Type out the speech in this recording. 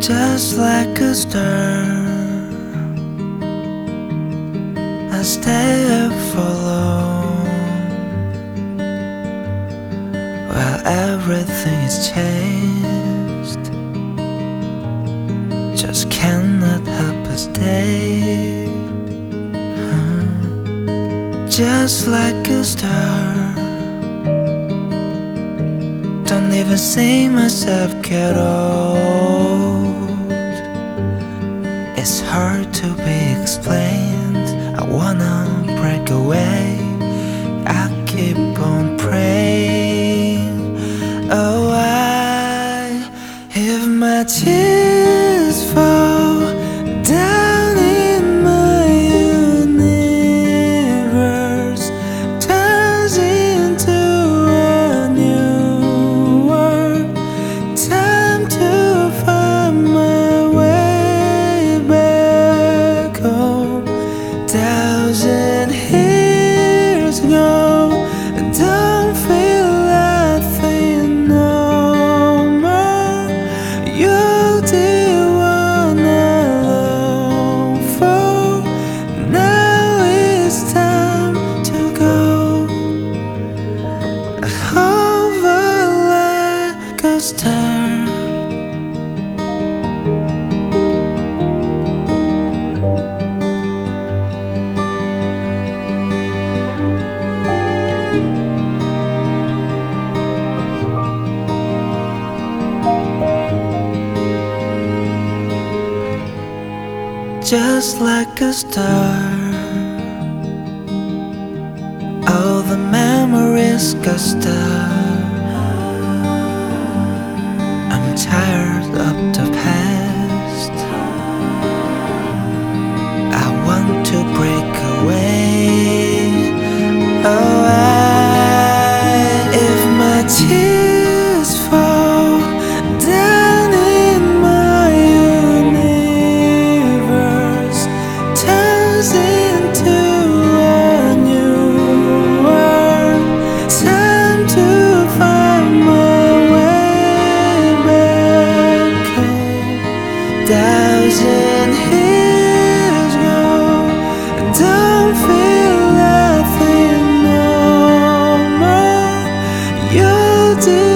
Just like a star, I stay up for long while everything is changed. Just cannot help but stay. Just like a star, don't even see myself get old. It's hard to be explained. I wanna break away. I keep on praying. Oh, if my tears fall down in my universe, turns into a new world. Time to find my way back home. 1,000 years ago, I don't feel nothing no more. You're the one I long for. Now it's time to go. I hover like a star. Just like a star, all the memories got stuck. I'm tired of the past. I want to break away. Oh, if my tears fall down in my universe, turns into a new world. Time to find my way back home. 1,000 years ago, I don't feel nothing no more. You do.